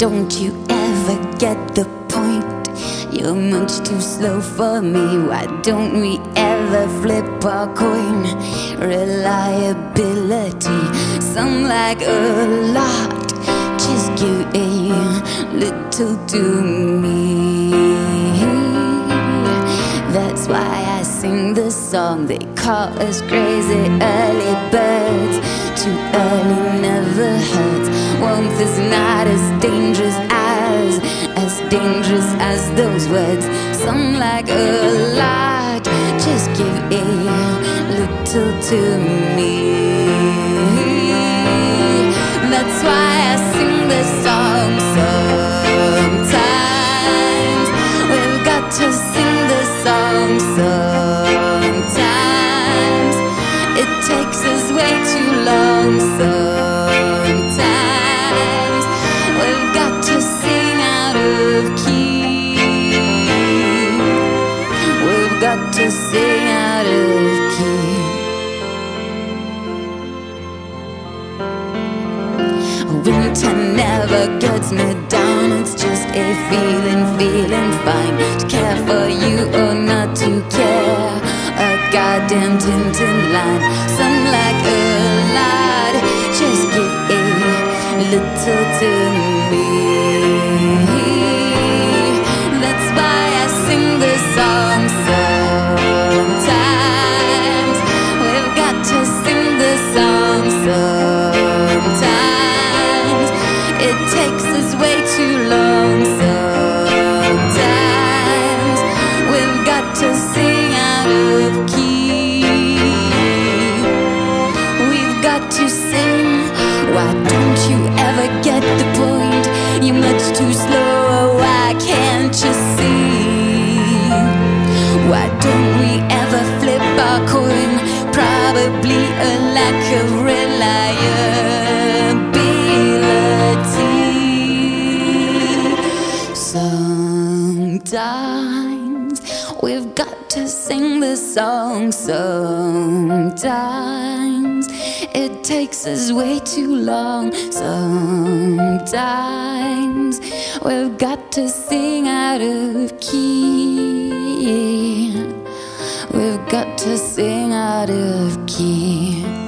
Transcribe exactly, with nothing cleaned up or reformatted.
don't you ever get the point? You're much too slow for me. Why don't we ever flip our coin? Reliability, some like a lot. Just give a little to me. That's why I sing the song. They call us crazy early birds. Too early never hurts. Warmth is not as dangerous as As dangerous as those words. Some like a lot. Just give a little to me. That's why I sing this song. Sometimes we've got to sing this song. Sometimes it takes us way too long. Sometimes we've got to sing out of key. We've got to sing out of key. Winter never gets me down. It's just a feeling, feeling fine. To care for you or not to care. A goddamn Tintin line. Some like a lot. Just give a little to me. That's why I sing this song. Sometimes we've got to sing this song. Sometimes it takes us way too long. Sometimes we've got to sing out of key. We've got to sing. Why don't you ever get the point? You're much too slow. Why can't you see? Why don't we ever flip our coin? Probably a lack of reliability. Sometimes we've got to sing this song. Sometimes it takes us way too long. Sometimes we've got to sing out of key. We've got to sing out of key.